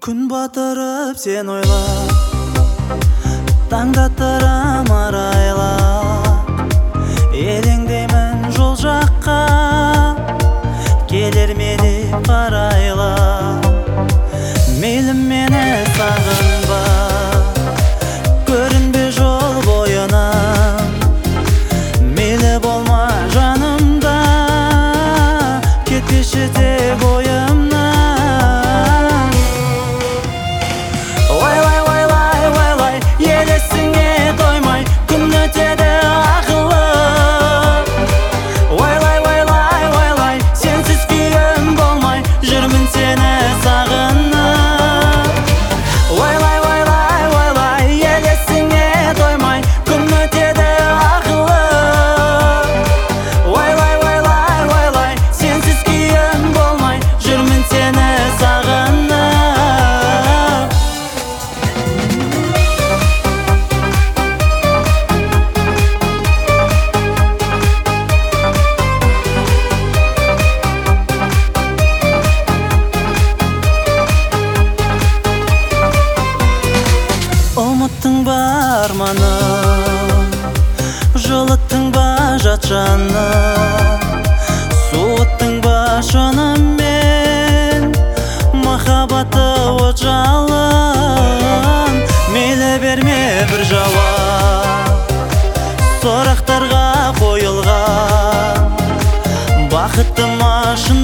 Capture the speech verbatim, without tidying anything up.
Күн батырып сен ойлап, таңда тұрам арайлап, елеңдеймін жол жаққа, келер ме деп қарайлап. Мейлі мені сағынба, көрінбе жол бойына, мейлі болма жанымда, кетпеші тек ойымнан. Ойлай, ойлай, ойлай, елесіңе тоймай, күн өтеді ағылып. Ойлай, ойлай, ойлай, сенсіз күйім болмай, жүрмін сені сағынып. Ойлай, ойлай, ойлай, елесіңе тоймай, күн өтеді ағылып. Ойлай, ойлай, ойлай, сенсіз күйім болмай, жүрмін сені сағынып. Ұмыттың ба арманым, жылыттың ба жат жаным, суыттың ба шынымен, махаббаты от жалын. Мейлі берме бір жауап, сұрақтарға қойылған, бақытты ма шын